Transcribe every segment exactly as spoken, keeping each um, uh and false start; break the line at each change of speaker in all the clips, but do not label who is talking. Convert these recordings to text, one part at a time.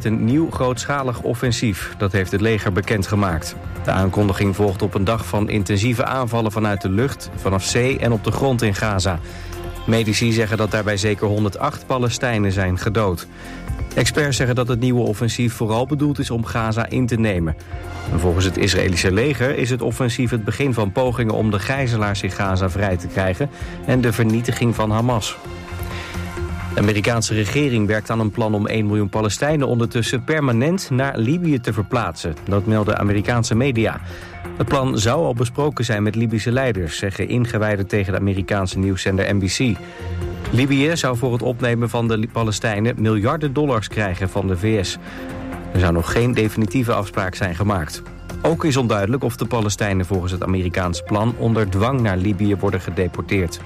met een nieuw grootschalig offensief. Dat heeft het leger bekendgemaakt. De aankondiging volgt op een dag van intensieve aanvallen vanuit de lucht, vanaf zee en op de grond in Gaza. Medici zeggen dat daarbij zeker honderdacht Palestijnen zijn gedood. Experts zeggen dat het nieuwe offensief vooral bedoeld is om Gaza in te nemen. En volgens het Israëlische leger is het offensief het begin van pogingen om de gijzelaars in Gaza vrij te krijgen en de vernietiging van Hamas. De Amerikaanse regering werkt aan een plan om één miljoen Palestijnen ondertussen permanent naar Libië te verplaatsen. Dat melden Amerikaanse media. Het plan zou al besproken zijn met Libische leiders, zeggen ingewijden tegen de Amerikaanse nieuwszender N B C. Libië zou voor het opnemen van de Palestijnen miljarden dollars krijgen van de V S. Er zou nog geen definitieve afspraak zijn gemaakt. Ook is onduidelijk of de Palestijnen volgens het Amerikaanse plan onder dwang naar Libië worden gedeporteerd.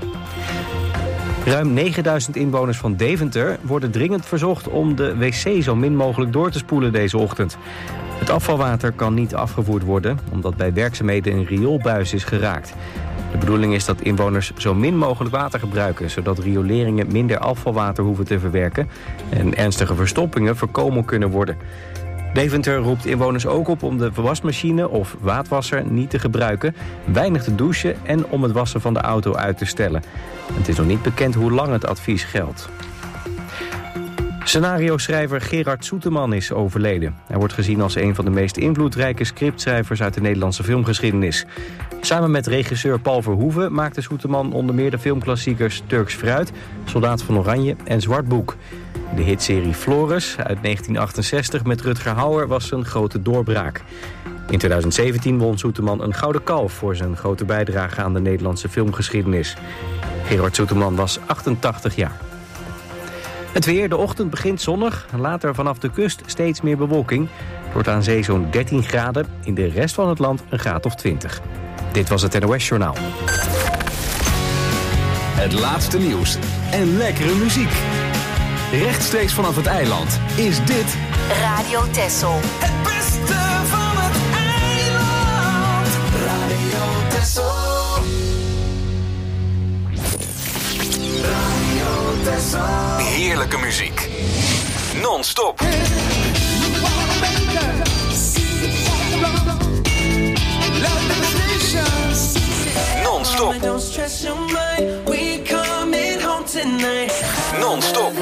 Ruim negenduizend inwoners van Deventer worden dringend verzocht om de wc zo min mogelijk door te spoelen deze ochtend. Het afvalwater kan niet afgevoerd worden, omdat bij werkzaamheden een rioolbuis is geraakt. De bedoeling is dat inwoners zo min mogelijk water gebruiken, zodat rioleringen minder afvalwater hoeven te verwerken en ernstige verstoppingen voorkomen kunnen worden. Deventer roept inwoners ook op om de wasmachine of vaatwasser niet te gebruiken, weinig te douchen en om het wassen van de auto uit te stellen. Het is nog niet bekend hoe lang het advies geldt. Scenario-schrijver Gerard Soeteman is overleden. Hij wordt gezien als een van de meest invloedrijke scriptschrijvers uit de Nederlandse filmgeschiedenis. Samen met regisseur Paul Verhoeven maakte Soeteman onder meer de filmklassiekers Turks Fruit, Soldaat van Oranje en Zwart Boek. De hitserie Floris uit negentien achtenzestig met Rutger Hauer was een grote doorbraak. In twintig zeventien won Soeteman een Gouden Kalf voor zijn grote bijdrage aan de Nederlandse filmgeschiedenis. Gerard Soeteman was achtentachtig jaar. Het weer, de ochtend begint zonnig, later vanaf de kust steeds meer bewolking. Het wordt aan zee zo'n dertien graden, in de rest van het land een graad of twintig. Dit was het N O S Journaal.
Het laatste nieuws en lekkere muziek. Rechtstreeks vanaf het eiland is dit
Radio Texel.
Het beste van het eiland. Radio Texel. Radio Texel.
heerlijke muziek. Non-stop. Non-stop. Non-stop.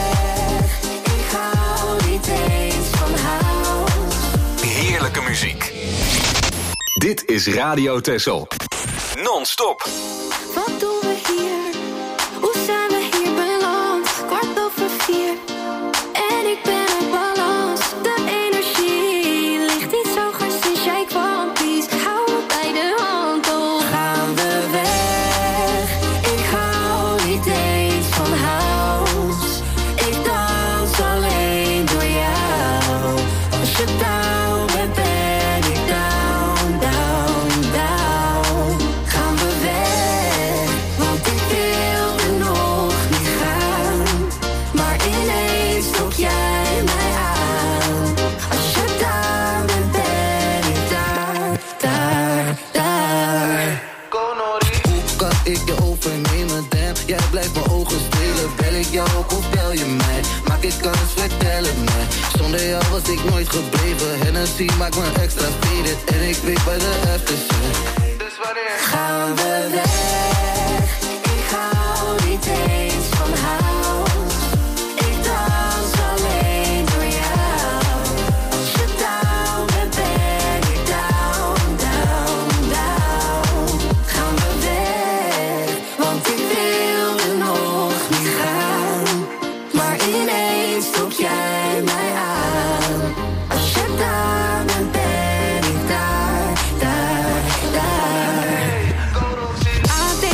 Heerlijke muziek. Dit is Radio Texel. Non-stop.
Wat doen we hier? Hoe zijn we hier beland? Kwart over vier. En ik ben op balans. De energie ligt niet zo goed sinds jij kwam. Please, hou me bij de hand. Oh, gaan we weg? Ik hou niet eens van house. Ik dans alleen door jou. Als je down bent, ben ik down, down, down. Gaan we weg? Want ik wilde nog niet gaan. Maar ineens trok jij mij aan. Als je daar bent, ben ik daar, daar, daar.
Hoe kan ik je overnemen, damn? Jij blijft mijn ogen stelen. Bel ik jou op of bel je mij? Maak ik kans, vertel het mij. Zonder jou was ik nooit gebleven. Hennessy maakt me extra faded. En ik weet bij de aftersun. Dus wanneer
gaan we weg? Ik hou niet eens van house. Ik dans alleen door jou. Als je down bent, ben ik down, down, down. Gaan we weg? Want ik wilde nog niet gaan. Maar ineens trok jij mij aan. Als je daar bent, ben ik daar, daar, daar. I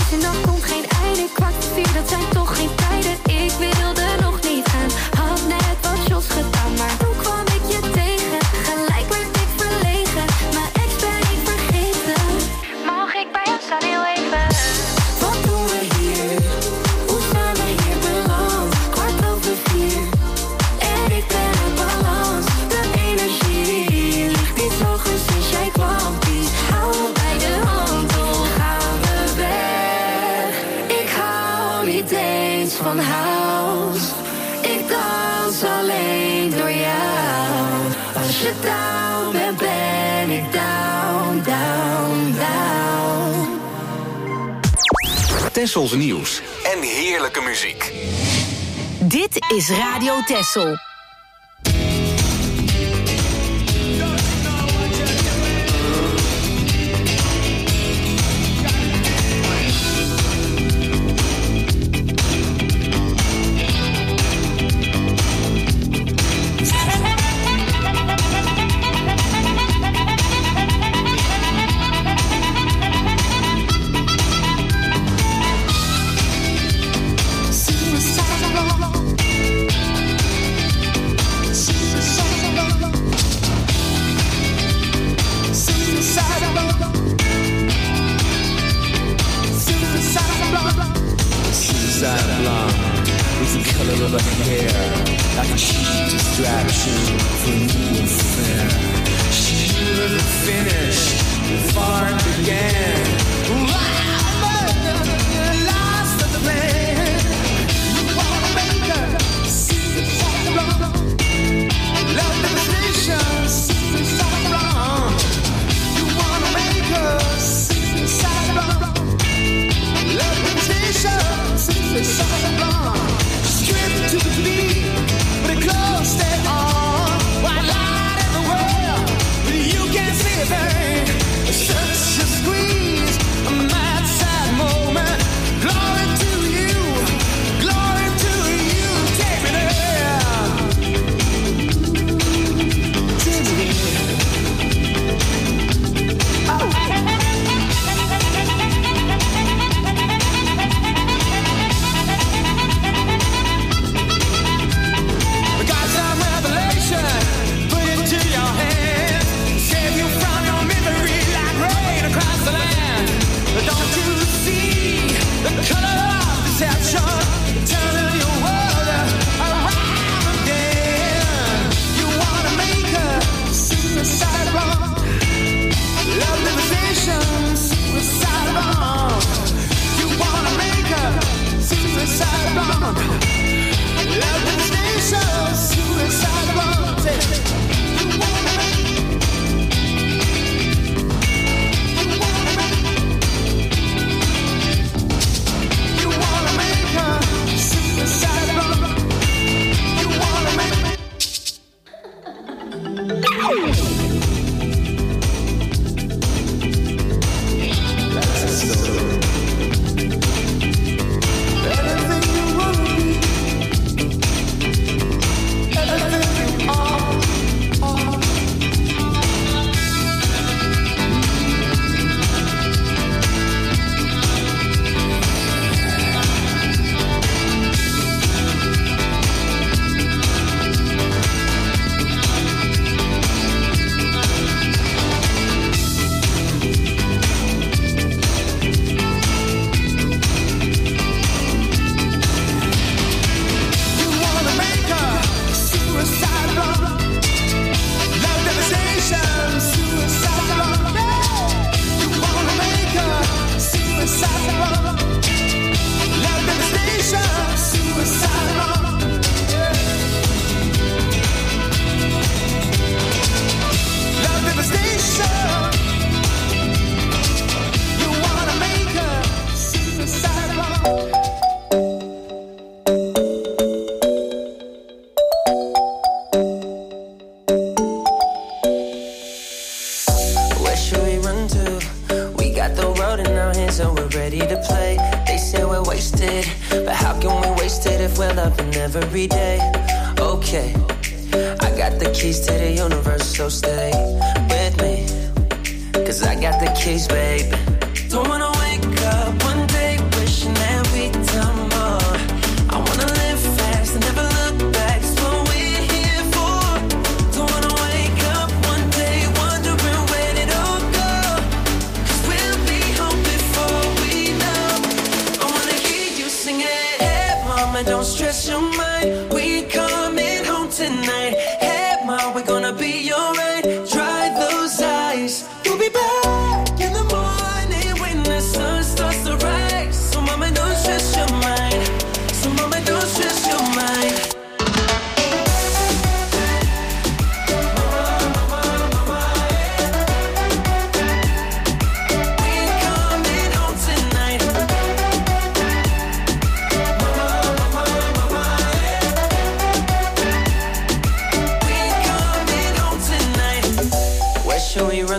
je down bent, ben ik down, down, down.
Tessels nieuws en heerlijke muziek.
Dit is Radio Tessel.
Every day, okay. I got the keys to the universe, so stay with me. Cause I got the keys, baby. Don't wanna wake up one day wishing that we'd done more. I wanna live fast and never look back. It's what we're here for. Don't wanna wake up one day wondering where it all go. Cause we'll be home before we know. I wanna hear you sing it. Hey mama, don't stress your mind. We coming home tonight. Hey mama, we're gonna be alright. Dry those eyes. We'll be back in the morning when the sun starts to rise. So mama, don't stress your mind. So mama, don't stress your mind.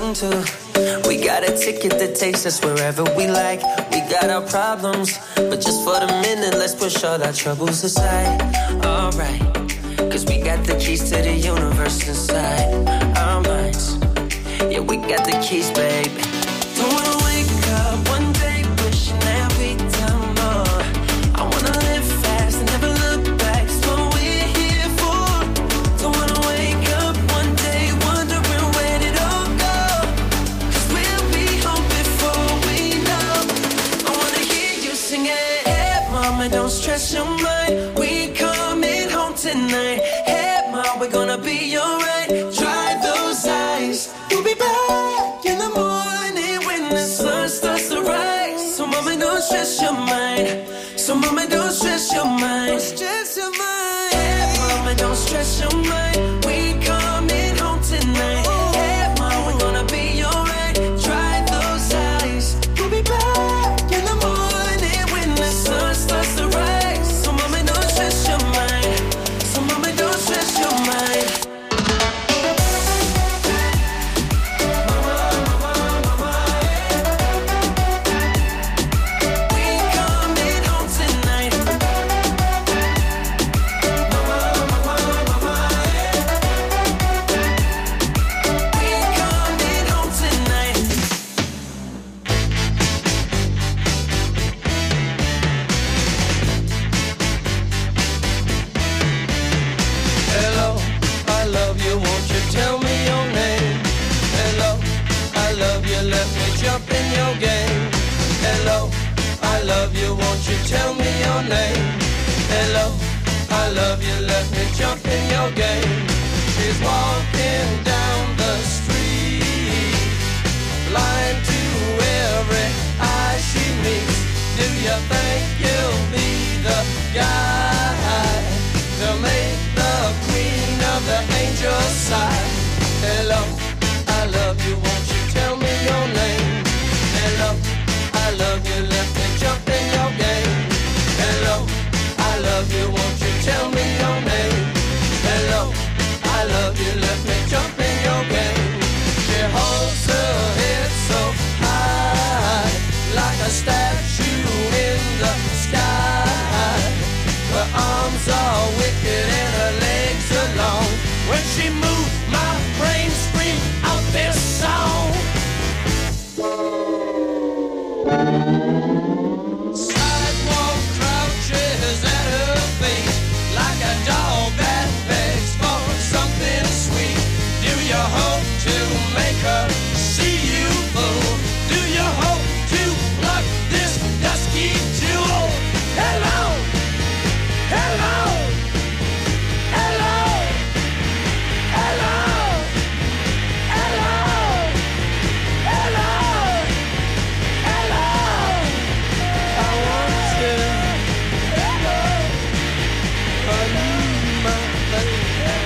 return to. We got a ticket that takes us wherever we like. We got our problems, but just for the minute, let's push all our troubles aside. Alright, cause we got the keys to the universe inside our minds. Yeah, we got the keys, baby. Don't wanna wake up one day wishing that we'd done more. I wanna live fast and never look back. It's what we're here for. Don't wanna wake up one day wondering where did it all go. Cause we'll be home before we know. I wanna hear you sing it. Hey, mama, don't stress your mind. We coming home tonight. Hey, mom, we're gonna be alright. Dry those eyes. We'll be back in the morning when the sun starts to rise. So mama, don't stress your mind. So mama, don't stress your mind. Stress your mind. Hey, mama, don't stress your mind. We coming home tonight. Hey, mom, we're gonna be alright. Dry those eyes. We'll be back in the morning when the sun starts to rise. So mama, don't stress your mind. So mama, don't stress your mind. Tell me your name. Hello, I love you, let me jump in your game. She's walking down the street, blind to every eye she meets. Do you think you'll be the guy to make the queen of the angels sigh? Hello, I love you, won't you tell me your name? Hello, I love you, let me jump in your game. Hello, I love you, won't you tell me your name? Hello, I love you, let me jump in your game. She holds her head so high, like a statue in the sky. Her arms are wicked and her legs are long. When she moves, my brain screams out this song. Sidewalk crouches at her feet, like a dog that begs for something sweet. Do you hope to make her see you, fool? Do you hope to pluck this dusky jewel? Hello, hello, hello, hello, hello, hello, hello. I want to hello, I need my baby.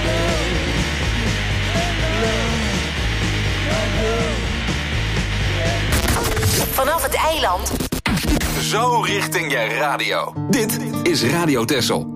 Vanaf het eiland.
Zo richting je radio. Dit is Radio Texel.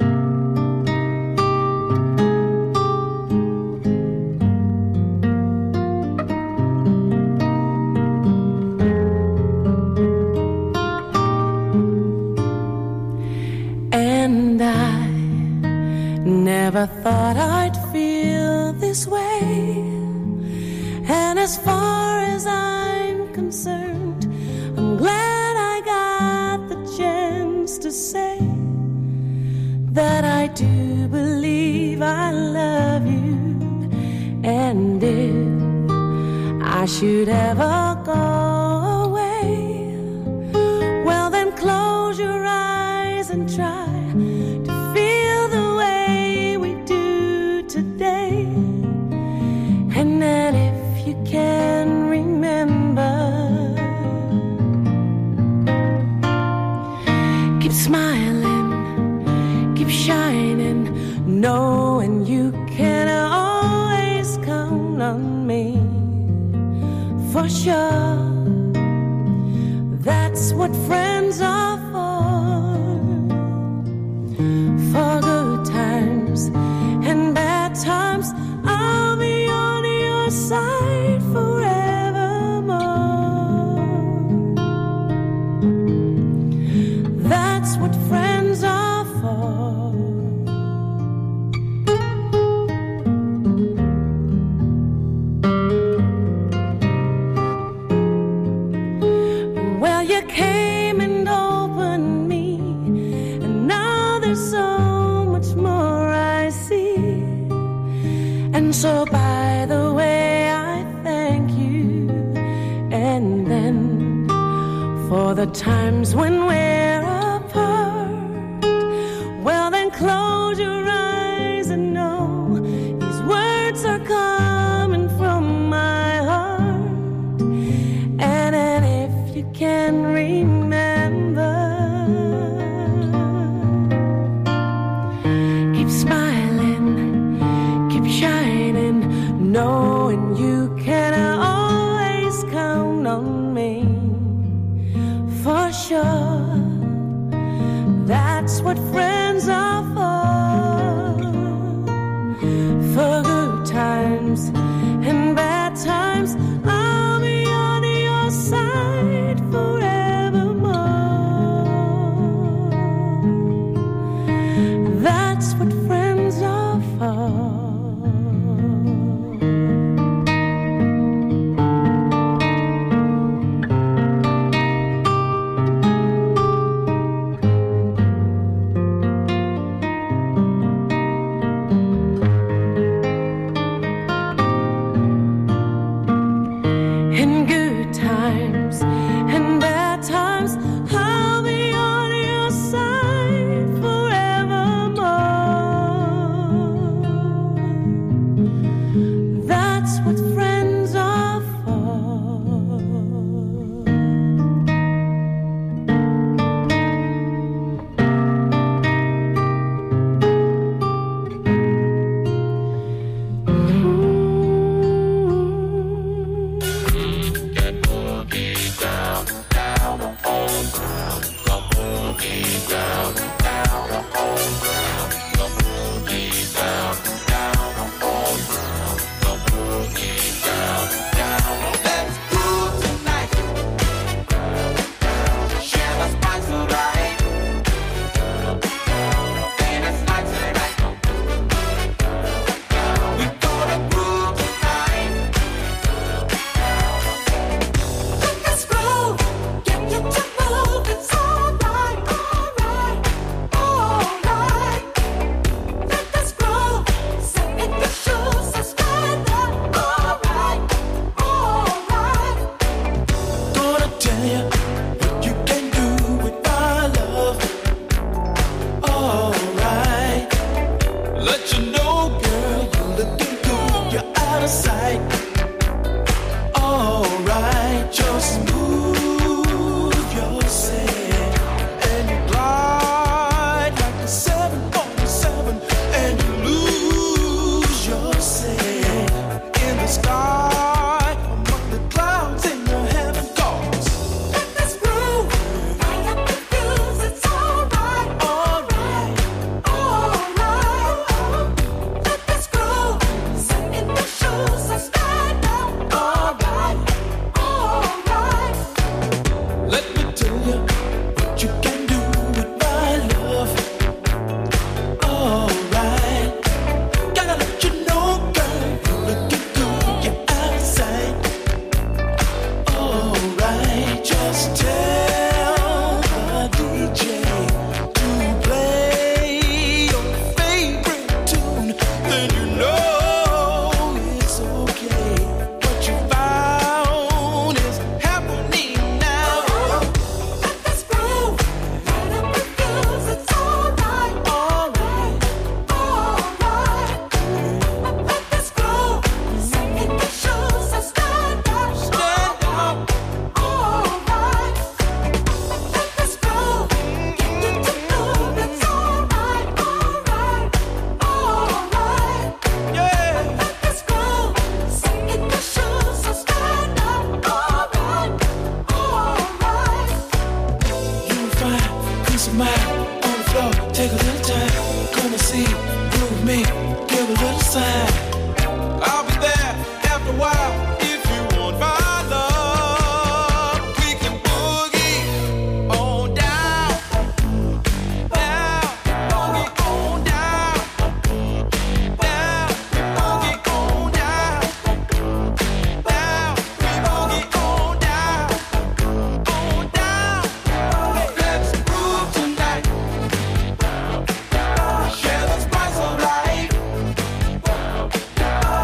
And I never thought I'd feel this way. And as far as I'm concerned, I'm glad I got the chance to say that I do believe I love you. And if I should ever go away, well then close your eyes and try to feel the way we do today. And then if you can remember, keep smiling, keep shining, knowing you can always count on me. For sure, that's what friends are for. For good times and bad times, I'll be on your side forever. And so by the way, I thank you. And then for the times when we're apart, well then close your eyes and know these words are coming from my heart. And then if you can remember, keep smiling, keep shining, knowing you can always count on me. For sure, that's what friends are for. For good times and bad times, I'll be on your side forevermore. That's what friends are for. In good times and bad times, I'll be on your side forevermore. That's what friends are for.
Let's groove tonight. Share the spice of life. And it's night tonight. We gonna groove tonight. Let's groove. Get you to move. It's alright, alright, alright. Let us groove. Sit in your shoes and stand up. Alright, alright. Gonna tell you what you can do with my love. Alright. Let you know, girl, you're looking good. You're out of sight. Alright. Just move yourself and you glide like a seven forty-seven and you lose yourself in the sky among the clouds in the heaven cause. Let this groove light up the fuse. It's alright, alright, alright. Let this groove sit in the shoes and stand up. Alright, alright. Let me tell you what you can do with my love. Alright. Gotta let you know, girl, you're looking good. You're out of sight. Alright. Just tell the D J to play your favorite tune. Then you know it's okay. What you found is happening now. Let this groove light up the fuse. It's alright, alright, alright. Let this groove sit in your shoes and stand up. Stand up. Alright. Let this groove get you to move. It's alright, alright, alright. Yeah. Let this groove sit in your shoes and stand up. Alright, alright. You find peace of mind on the floor. Take a little time, come and see, groove me, give a little sign. I'll be there after a while if you want my love. We can boogie on down, down, boogie on down, down, boogie on down, down, we boogie on down, on down. Let's groove tonight. Share the spice of life.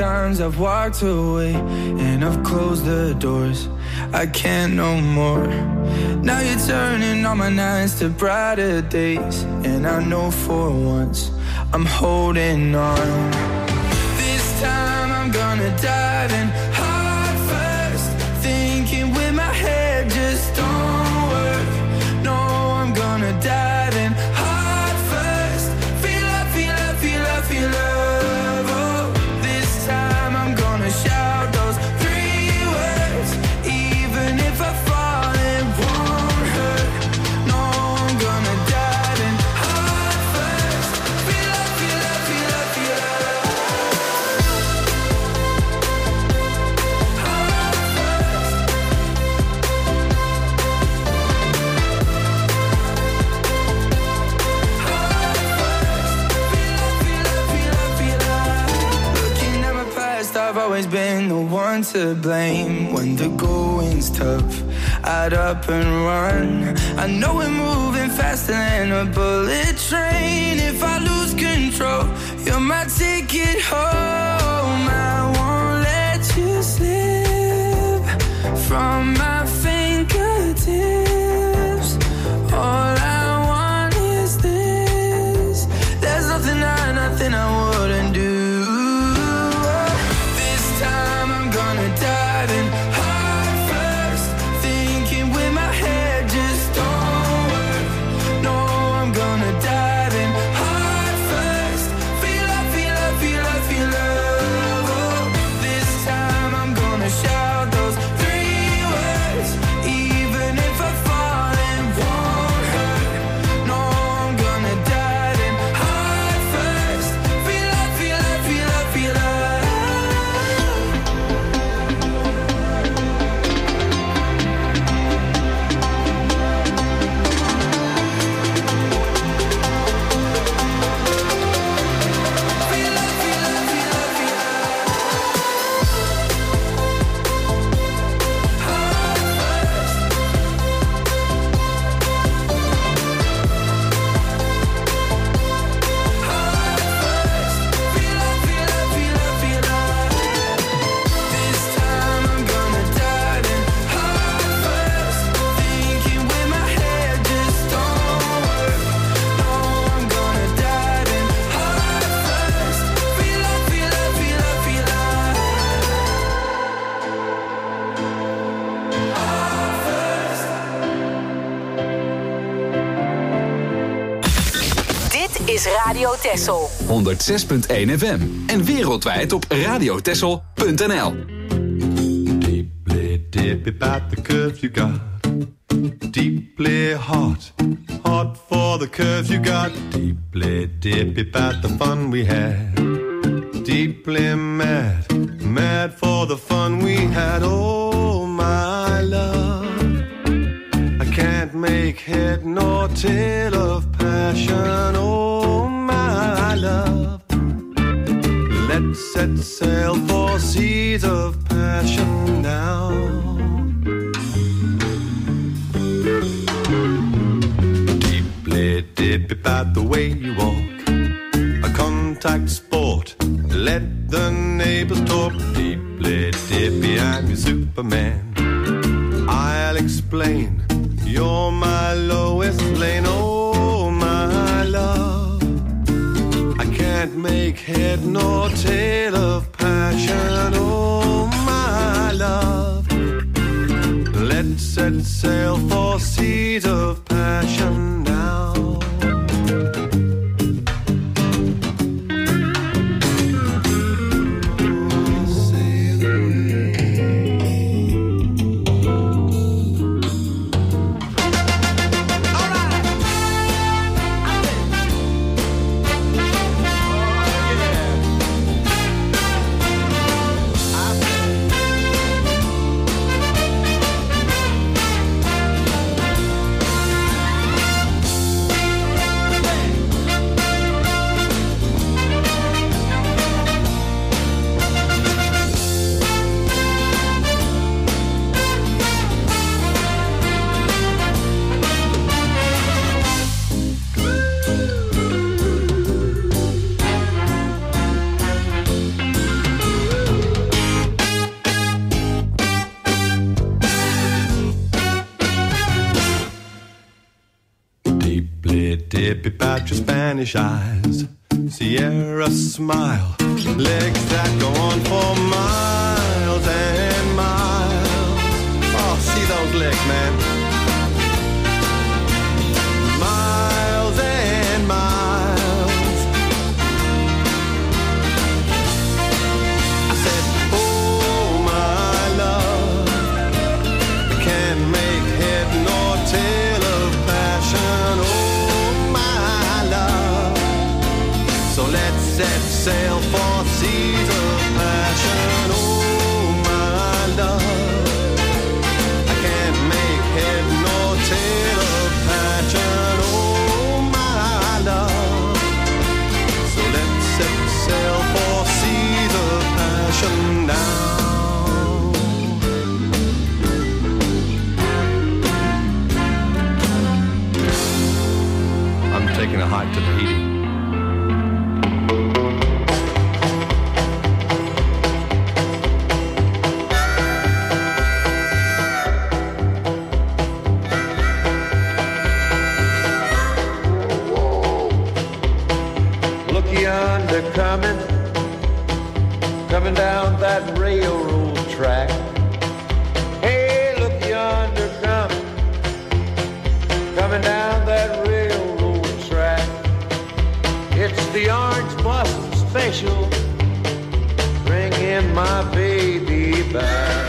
times I've walked away and I've closed the doors. I can't no more. Now you're turning all my nights to brighter days, and I know for once I'm holding on. This time I'm gonna dive in heart first, thinking with my head just don't work. No, I'm gonna dive in heart first. Feel love, feel love, feel love, feel love. Oh, this time I'm gonna shout those three words, even if I fall it won't hurt. No, I'm gonna dive in heart first. Feel love, feel love, feel love, feel love. Heart first. Looking at my past, I've always been the one to blame. When the going's tough, I'd up and run. I know we're moving faster than a bullet train. If I lose control, you're my ticket home. I won't let you slip from my fingertips. All I want is this. There's nothing I, nothing I wouldn't do. This time I'm gonna dive in heart first, thinking with my head just don't work. No, I'm gonna dive in heart first. Feel love, feel love, feel love, feel love. Oh, this time I'm gonna shout those three words, even if I fall it won't hurt. No, I'm gonna dive in heart first. Feel love, feel love, feel love, feel love. Feel love, feel love, feel love, feel love. Heart first. Heart first. Feel love, feel love, feel love, feel love. This time I'm gonna dive in heart first, thinking with my head just don't work. No, I'm gonna dive in heart first. Feel love, feel love, feel love, feel love. Heart first.
Dit is Radio Texel.
honderdzes punt één F M en wereldwijd op radiotessel punt n l.
Deeply dip about the curves you got. Deeply hot, hot for the curves you got. Deeply dip about the fun we had. Deeply mad, mad for the fun we had. Oh my love, I can't make head nor tail of passion. Oh my love, let's set sail for seas of passion now. Deeply dip about the way you walk, a contact sport. Let the neighbors talk. Deeply dippy, I'm your Superman. I'll explain. You're my Lois Lane. Oh my love, I can't make head nor tail of passion. Oh my love, let's set sail for seas of passion now. dippy about your Spanish eyes. Sierra smile, legs that go on for miles and miles. Oh, see those legs, man. Miles and miles. I said, oh my love, I can't make head nor tail of passion. Oh my love, so let's set sail for seas of passion. Oh my love, I can't make head nor tail of passion. Oh my love, so let's set sail for seas of passion now. I'm taking a hike to Tahiti. Coming, coming down that railroad track. Hey, look yonder coming, coming down that railroad track. It's the Orange Blossom Special, bringing my baby back.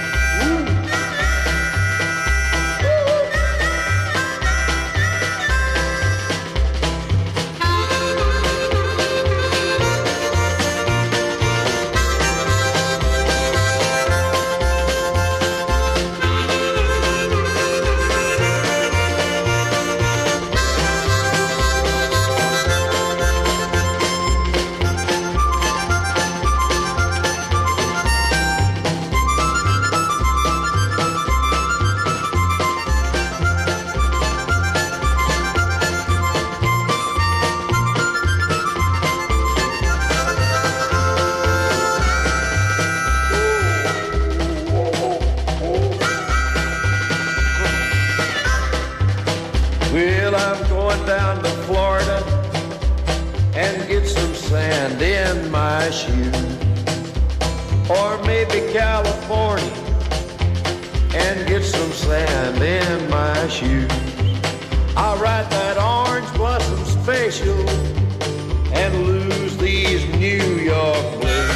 Down to Florida and get some sand in my shoes, or maybe California and get some sand in my shoes. I'll ride that Orange Blossom Special and lose these New York blues.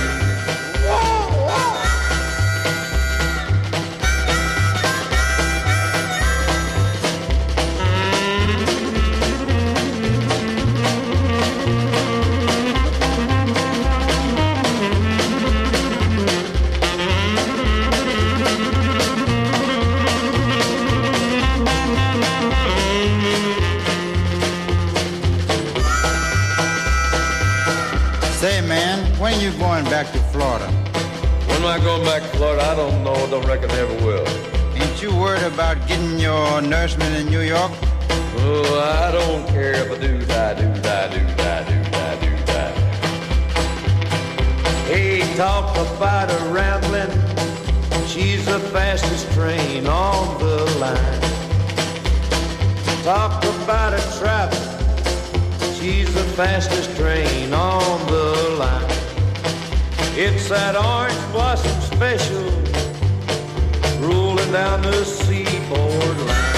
When are you going back to Florida?
When am I going back to Florida? I don't know. Don't reckon I ever will.
Ain't you worried about getting your nourishment in New York?
Oh, I don't care if I do, I do, I do, I do, I do, I do. Hey, talk about a rambling. She's the fastest train on the line. Talk about a traveling. She's the fastest train on the line. It's that Orange Blossom Special rolling down the seaboard line.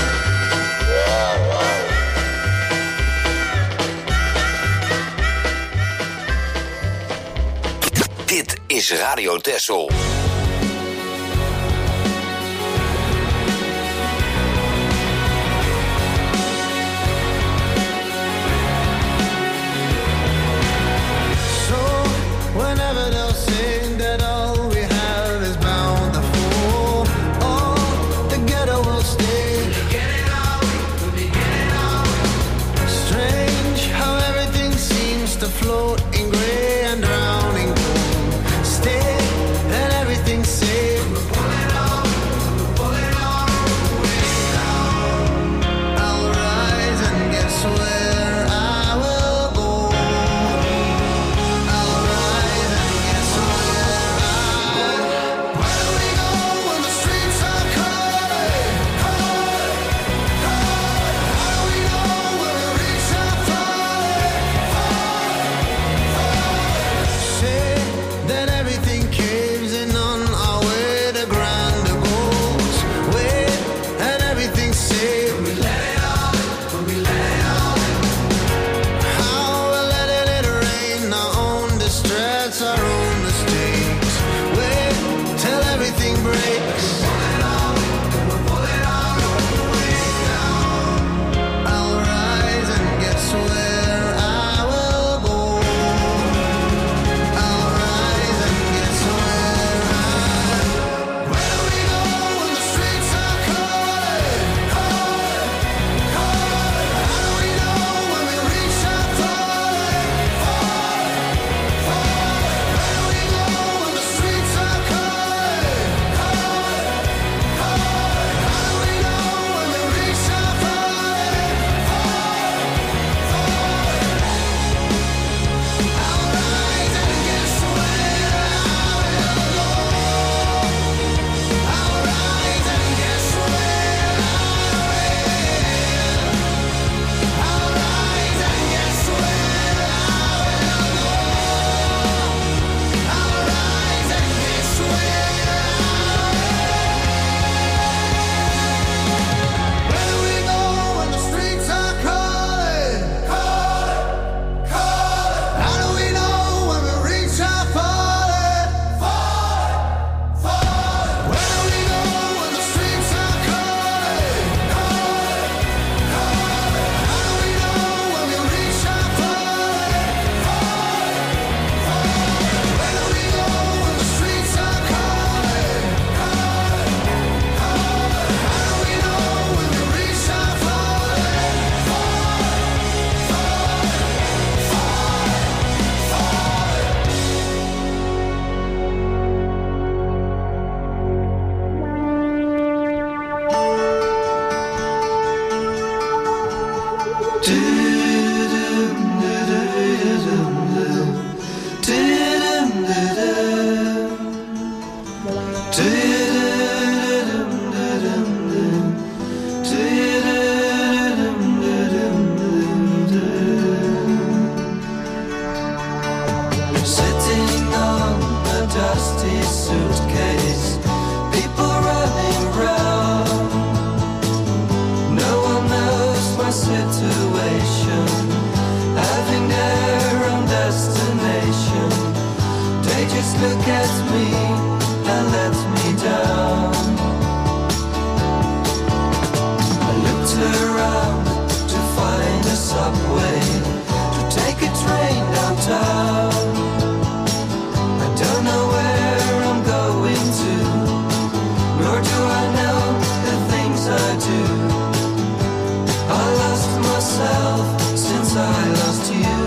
Dit is Radio Texel.
Float in gray and drowning cold. Stay and everything
Sitting on a dusty suitcase, people running round. No one knows my situation, having their own destination. They just look at me and let me down. I looked around to find a subway, to take a train downtown. I don't know where I'm going to, nor do I know the things I do. I lost myself since I lost you.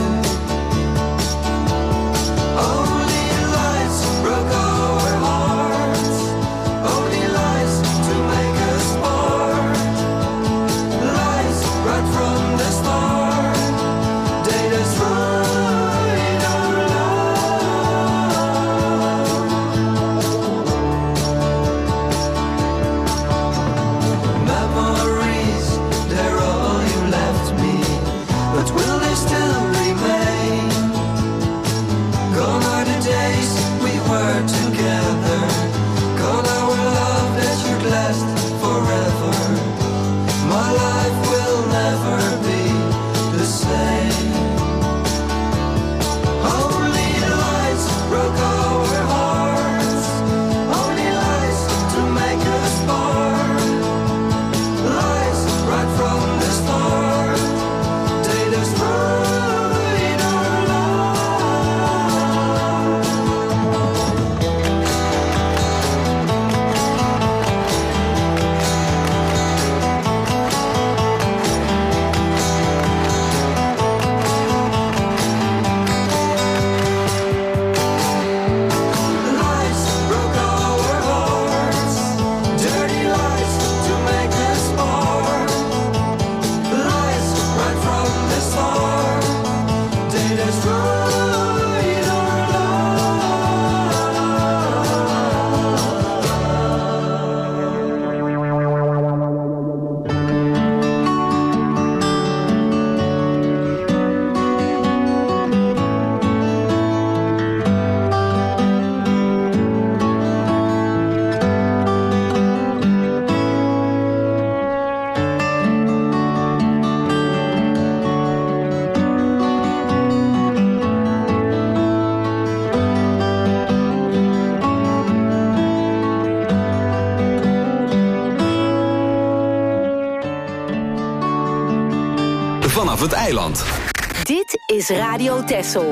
Only lights broke our hearts, only lies to make us part. Lies right from the start, they destroyed our love. Memories, they're all you left me, but will they still remain? Gone are the days we were together, gone our love that should last forever. My life will never be the same. Only lies broke our hearts, only lies to make us part. Lies right from the start, they destroyed our love. Lies broke our hearts, dirty lies to make us part. Lies right from the start, they destroyed our
Vanaf het eiland.
Dit is Radio Texel.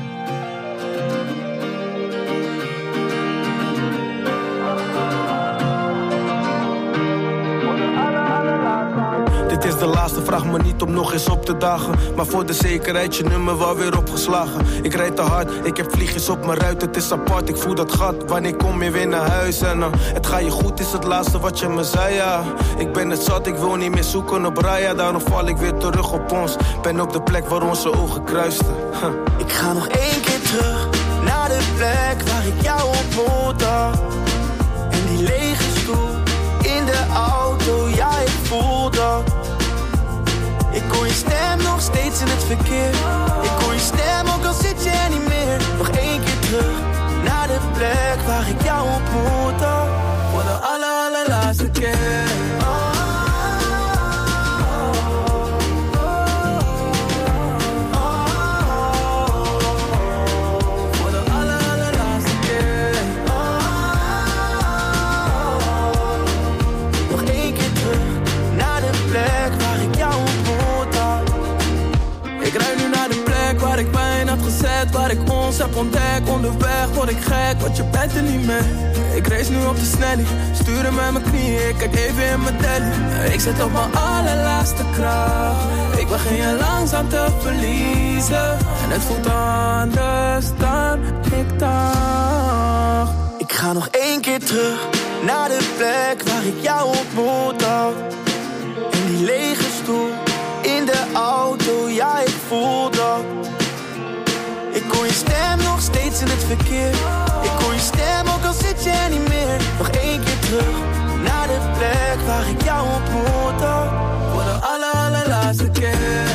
Dit is de laatste, vraag me niet om nog eens op te dagen. Maar voor de zekerheid je nummer wel weer opgeslagen. Ik rijd te hard, ik heb vliegjes op mijn ruit. Het is apart, ik voel dat gat. Wanneer kom je weer naar huis? En uh, het gaat je goed, is het laatste wat je me zei, ja. Ik ben het zat, ik wil niet meer zoeken op Raya. Daarom val ik weer terug op ons. Ben op de plek waar onze ogen kruisten. Huh.
Ik ga nog één keer terug naar de plek waar ik jou ontmoette. En die lege stoel in de auto, ja ik voel dat. Ik hoor je stem nog steeds in het verkeer. Ik hoor je stem ook al zit je er niet meer. Nog één keer terug naar de plek waar ik jou ontmoette. Voor de aller, allerlaatste keer.
Waar ik ons heb ontdekt, onderweg word ik gek, want je bent er niet meer. Ik race nu op de snelling, sturen met mijn knieën, ik kijk even in mijn telly. Ik zit op mijn allerlaatste kracht, ik begin je langzaam te verliezen. En het voelt anders dan ik dacht.
Ik ga nog één keer terug naar de plek waar ik jou ontmoet had. En die lege stoel in de auto, ja ik voel dat. Ik hoor je stem nog steeds in het verkeer. Ik hoor je stem ook al zit je er niet meer. Nog terug naar de plek waar ik jou ontmoette. Voor de aller, allerlaatste keer.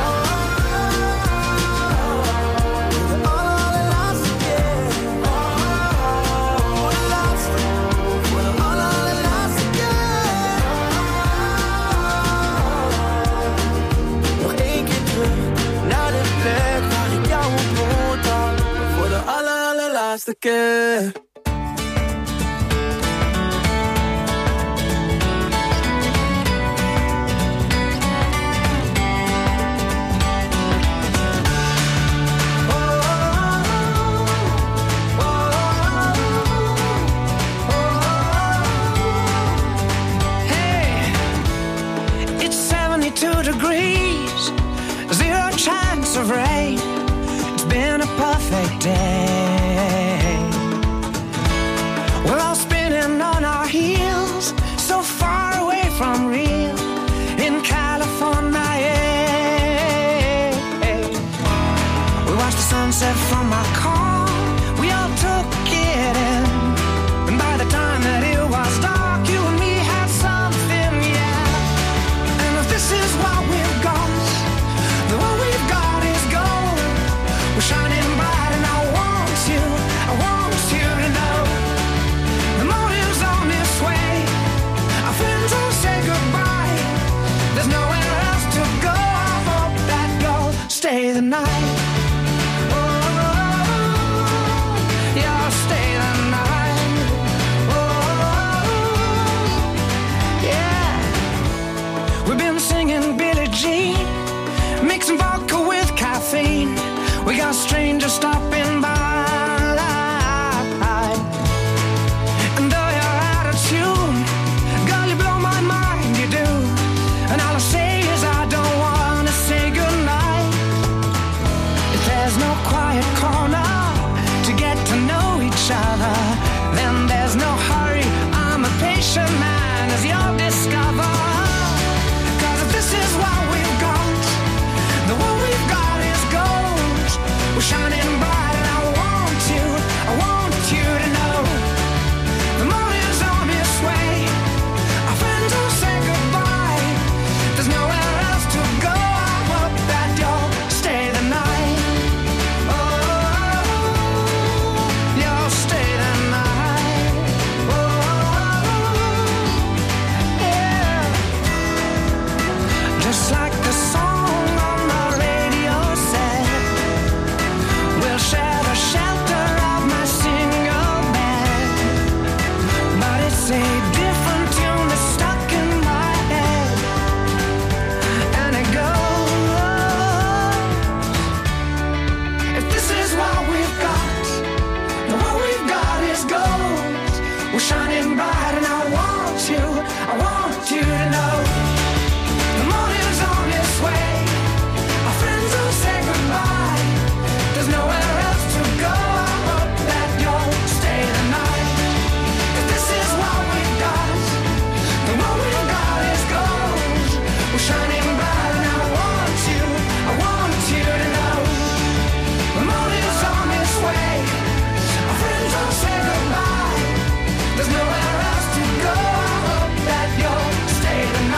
Voor de aller, allerlaatste keer. Voor de laatste. Voor de aller, allerlaatste keer. Nog één keer terug naar de plek waar ik jou ontmoette. Voor de aller, allerlaatste keer.
Degrees, zero chance of rain. It's been a perfect day. We're all spinning on our heels, so far away from real in California. Yeah. We watched the sunset from our car. We all took it in, and by the time that it was dark, you and me had something, yeah. And if this is what we've got, then what we've got is gold. We're shining bright, and I want you, I want you to know the morning's on its way. Our friends all say goodbye. There's nowhere else to go. I hope that you'll stay the night. Mixing vodka with caffeine. We got strangers stopping by. And though you're out of tune, girl, you blow my mind, you do. And all I say is I don't wanna say goodnight. If there's no quiet corner to get to know each other, then there's no hurry. I'm a patient man, as you'll discover. Cause if this is what we've got, the what we've got is gold. We're shining bright, and I want you, I want you to know the morning's on its way. Our friends will say goodbye. There's nowhere else to go. I hope that you'll stay the night. Oh, you'll stay the night. Oh, yeah. Just like the song on the radio said, we'll share the shelter of my single bed. But it's a different tune that's stuck in my head, and it goes, if this is what we've got, then what we've got is gold. We're shining bright, and I want you, I want you to know the morning's on its way. Our friends will say goodbye. There's nowhere else to go. I hope that you'll stay the night. If this is what we've got, then what we've got is gold. We're shining bright, and I want you, I want you to know the morning's on its way. Our friends will say goodbye. There's nowhere else to go. I hope that you'll stay the night.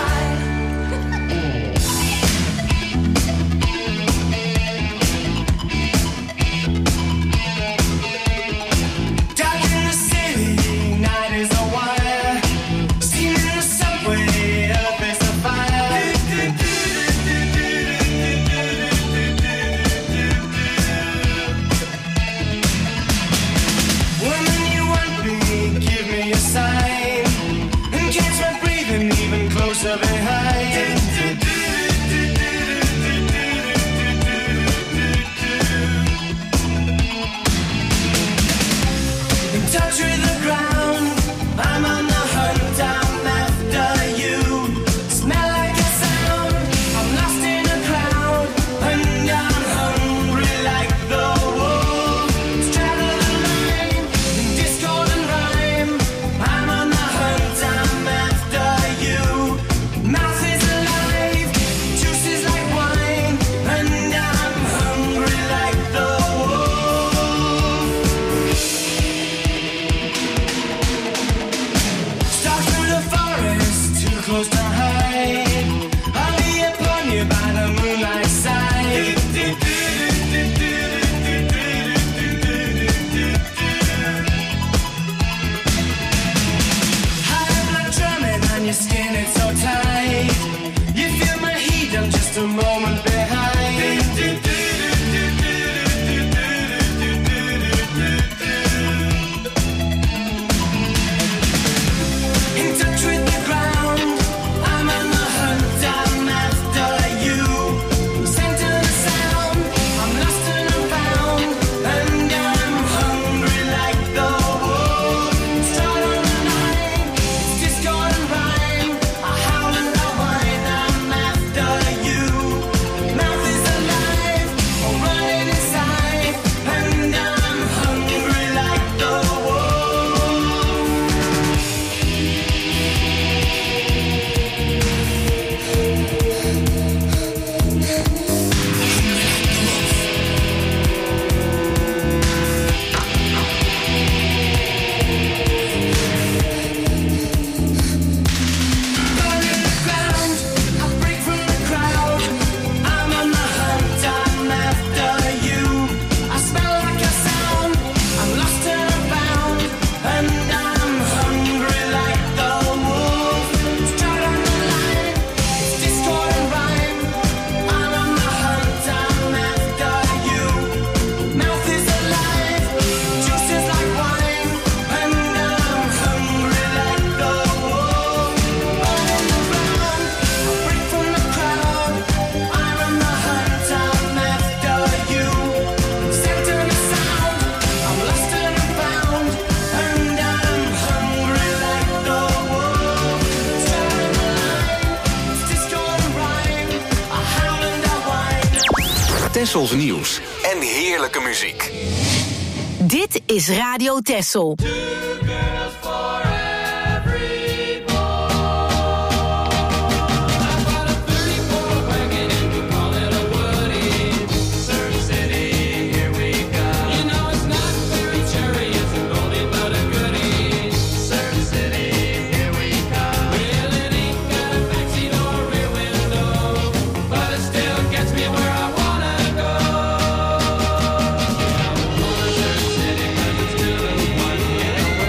close to hide. I'll be upon you by the moonlight side. High blood drumming on your skin, it's so tight. You feel my heat, I'm just a moment behind.
Tessels nieuws en heerlijke muziek.
Dit is Radio Tessel.
City, 'cause it's still in one, yeah.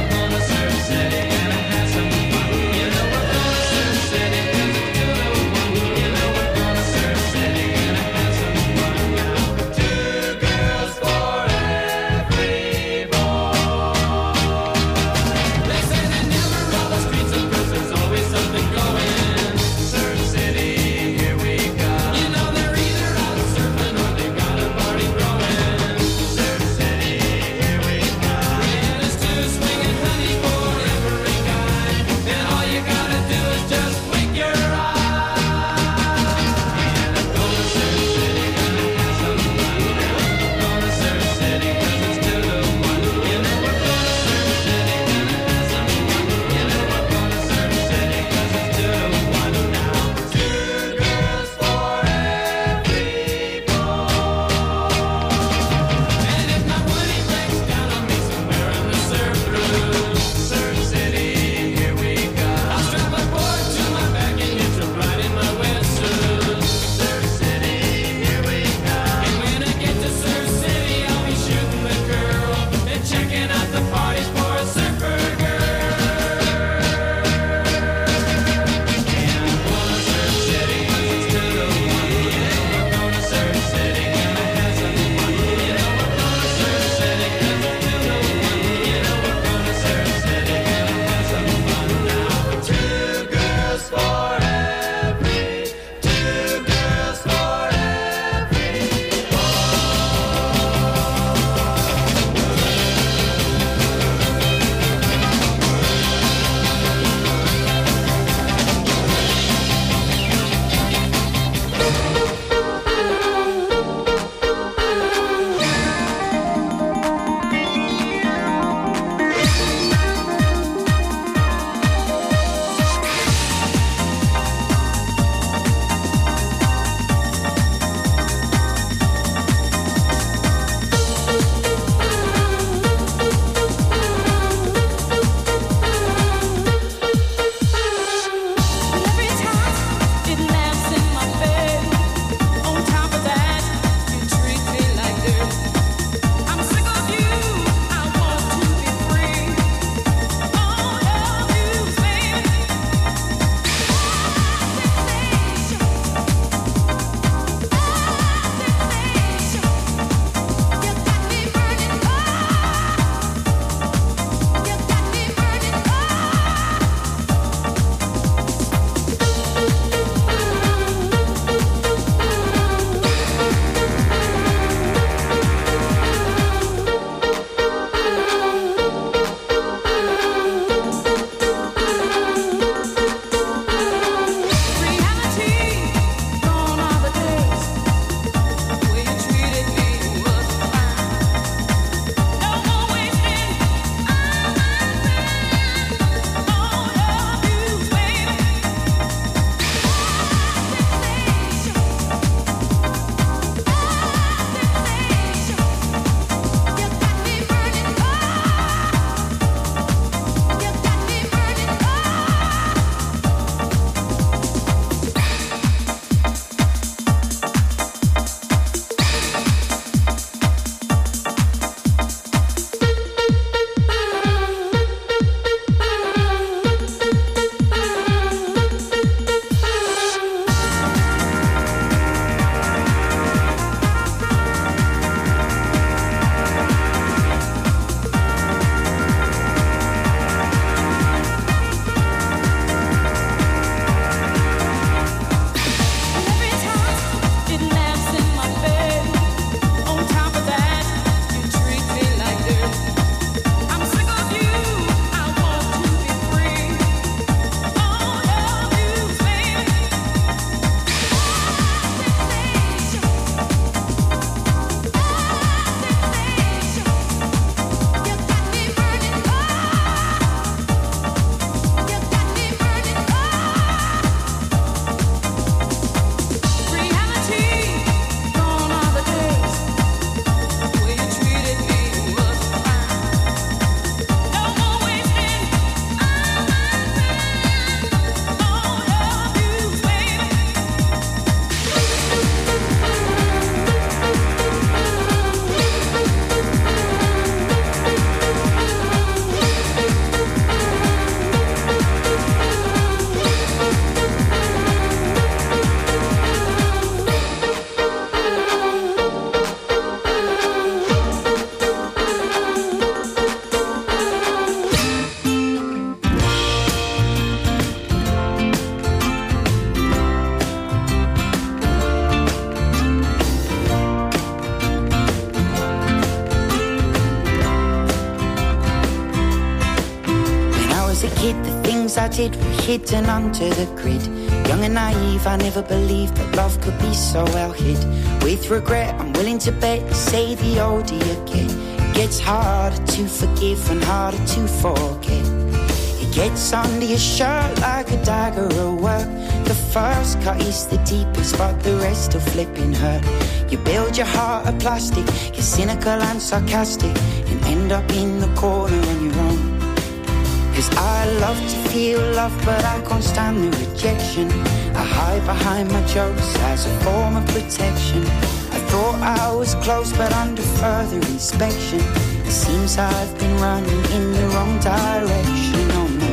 things I did were hidden under the grid. Young and naive, I never believed that love could be so well hid. With regret, I'm willing to bet, say the older you get, it gets harder to forgive and harder to forget. It gets under your shirt like a dagger at work. The first cut is the deepest, but the rest are flipping hurt. You build your heart of plastic, you're cynical and sarcastic, and end up in the corner on your own. Cause I love to feel love, but I can't stand the rejection. I hide behind my jokes as a form of protection. I thought I was close, but under further inspection, it seems I've been running in the wrong direction. Oh no.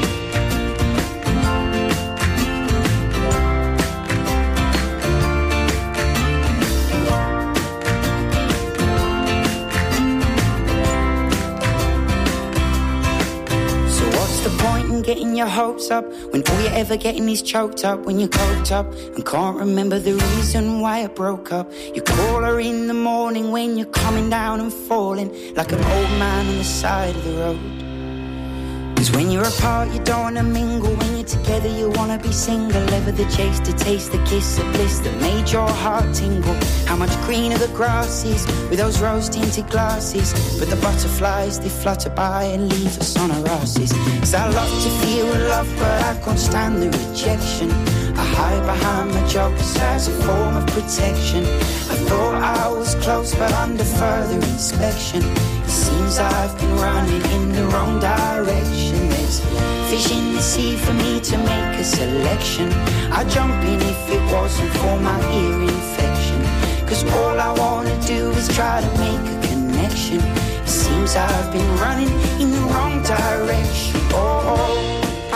Getting your hopes up when all you're ever getting is choked up. When you're coked up and can't remember the reason why I broke up. You call her in the morning when you're coming down and falling like an old man on the side of the road. Cause when you're apart you don't wanna mingle. When you're together you wanna be single. Ever the chase to taste the kiss of bliss that made your heart tingle. How much greener the grass is with those rose tinted glasses. But the butterflies they flutter by and leave us on our asses. Cause I love to feel love but I can't stand the rejection. I hide behind my jokes as a form of protection. I thought I was close but under further inspection, it seems I've been running in the wrong direction. There's fish in the sea for me to make a selection. I'd jump in if it wasn't for my ear infection. Cause all I wanna do is try to make a connection. It seems I've been running in the wrong direction. Oh, oh.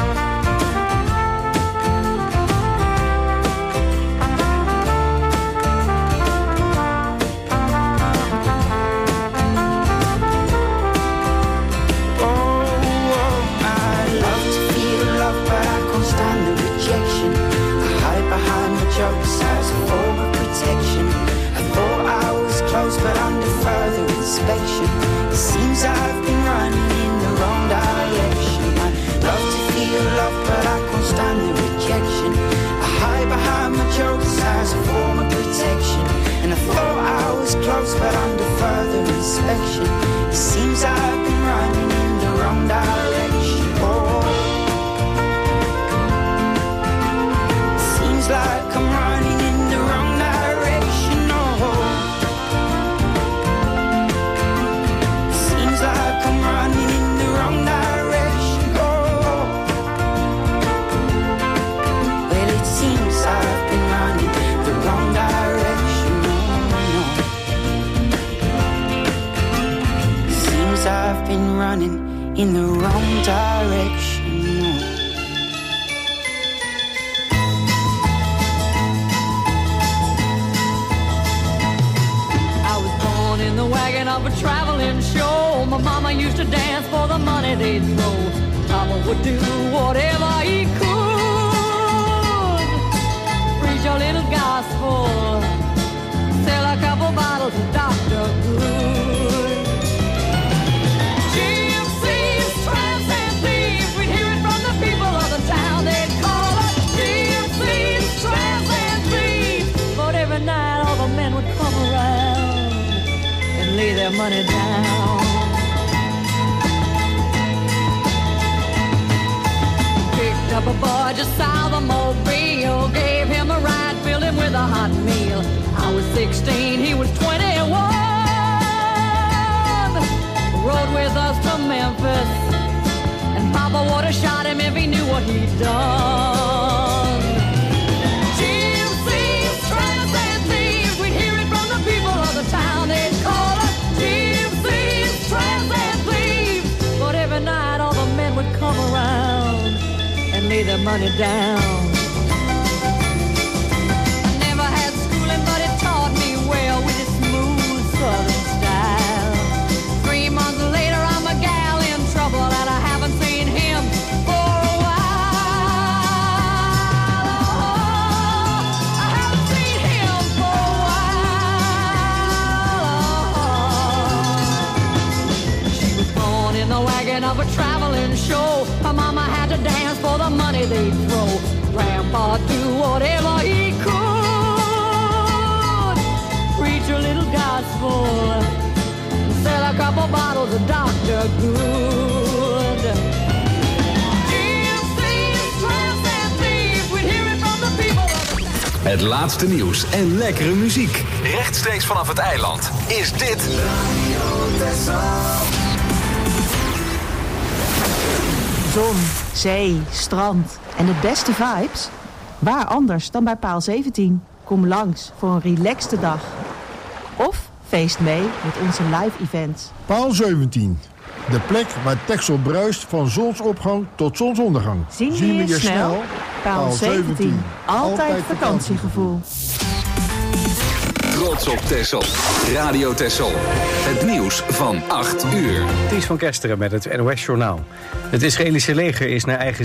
As a form of protection, I thought I was close, but under further inspection, it seems I've been running in the wrong direction. I love to feel love, but I can't stand the rejection. I hide behind my jokes as a form of protection, and I thought I was close, but under further inspection, it seems I've been running in the wrong direction. Oh, it seems like I'm running in the wrong direction. Oh, seems like I'm running in the wrong direction. Oh, well it seems I've been running the wrong direction. Oh, seems I've been running in the wrong direction.
Wagon of a traveling show. My mama used to dance for the money they'd throw. Papa would do whatever he could. Preach a little gospel, sell a couple bottles of Doctor Good. Gypsies, tramps and thieves, we'd hear it from the people of the town. They'd call us gypsies, tramps and thieves. But every night all the men would come around, lay their money down. Picked up a boy just south of Mobile, gave him a ride, filled him with a hot meal. I was sixteen, he was twenty-one. Rode with us to Memphis, and Papa would have shot him if he knew what he'd done. Gypsies, tramps and thieves, we'd hear it from the people of the town. They'd call us gypsies, tramps and thieves. But every night all the men would come around and lay their money down. I never had schooling, but it taught me well with its smooth southern style. Three months later I'm a gal in trouble, and I haven't seen him for a while. Oh, I haven't seen him for a while. She was born in the wagon of a traveling show. Her mama had to dance for the money they'd throw. Grandpa do whatever he could. Preach a little gospel. Sell a couple bottles of Doctor Good.
Het laatste nieuws en lekkere muziek. Rechtstreeks vanaf het eiland is dit...
Zon, zee, strand en de beste vibes? Waar anders dan bij Paal zeventien? Kom langs voor een relaxte dag. Of feest mee met onze live events.
Paal zeventien. De plek waar Texel bruist van zonsopgang tot zonsondergang.
Zien we je snel? Paal zeventien. Altijd vakantiegevoel.
Trots op Texel. Radio Texel. Het nieuws van acht uur.
Ties van Kesteren met het N O S Journaal. Het Israëlische leger is naar eigen